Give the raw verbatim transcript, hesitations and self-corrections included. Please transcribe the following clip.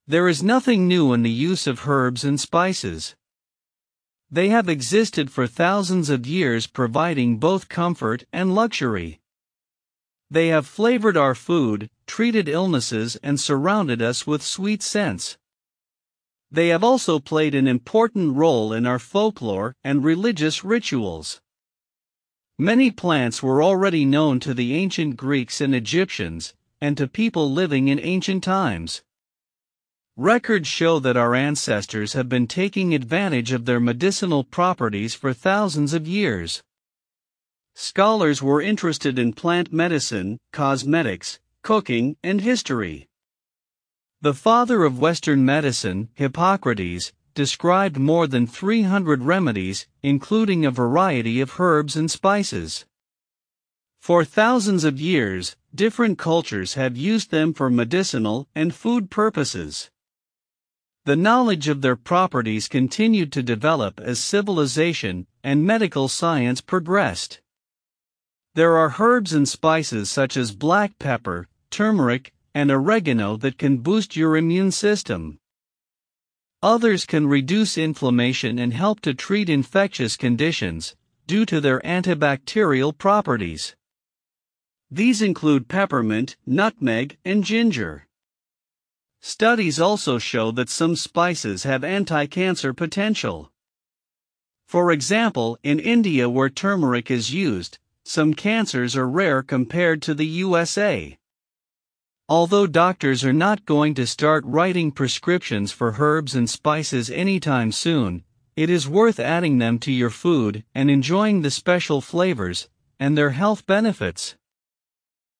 There is nothing new in the use of herbs and spices. They have existed for thousands of years, providing both comfort and luxury. They have flavored our food, treated illnesses, and surrounded us with sweet scents. They have also played an important role in our folklore and religious rituals. Many plants were already known to the ancient Greeks and Egyptians, and to people living in ancient times. Records show that our ancestors have been taking advantage of their medicinal properties for thousands of years. Scholars were interested in plant medicine, cosmetics, cooking, and history. The father of Western medicine, Hippocrates, described more than three hundred remedies, including a variety of herbs and spices. For thousands of years, different cultures have used them for medicinal and food purposes. The knowledge of their properties continued to develop as civilization and medical science progressed. There are herbs and spices such as black pepper, turmeric, and oregano that can boost your immune system. Others can reduce inflammation and help to treat infectious conditions, due to their antibacterial properties. These include peppermint, nutmeg, and ginger. Studies also show that some spices have anti-cancer potential. For example, in India, where turmeric is used, some cancers are rare compared to the U S A. Although doctors are not going to start writing prescriptions for herbs and spices anytime soon, it is worth adding them to your food and enjoying the special flavors and their health benefits.